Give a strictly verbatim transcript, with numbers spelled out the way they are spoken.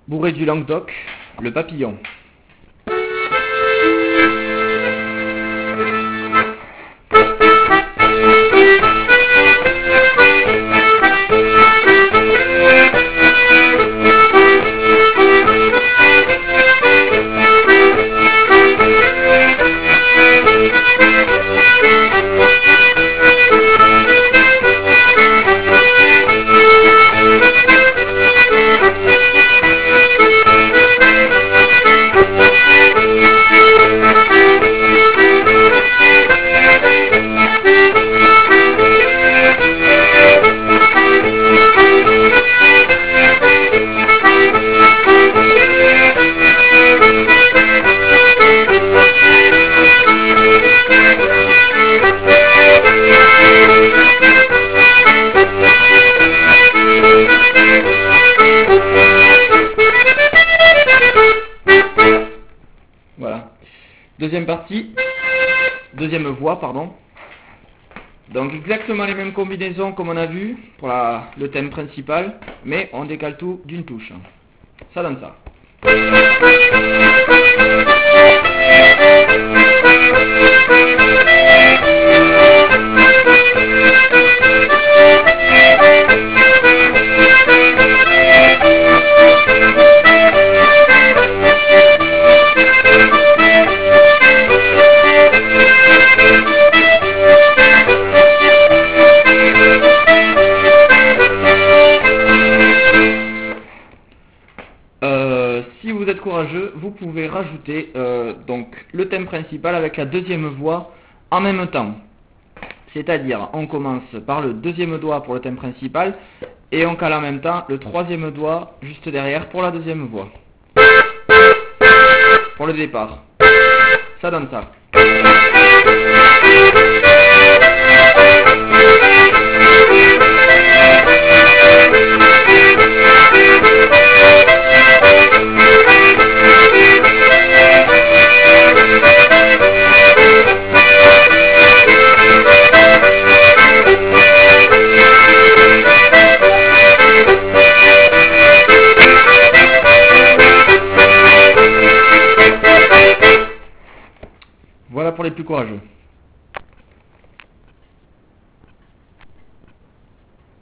Bourré du Languedoc, le papillon. Voilà. Deuxième partie, deuxième voix, pardon. Donc exactement les mêmes combinaisons comme on a vu pour la, le thème principal, mais on décale tout d'une touche. Ça donne ça. Euh, si vous êtes courageux, vous pouvez rajouter euh, donc le thème principal avec la deuxième voix en même temps. C'est-à-dire, on commence par le deuxième doigt pour le thème principal et on cale en même temps le troisième doigt juste derrière pour la deuxième voix. Pour le départ. Ça donne ça. Voilà pour les plus courageux.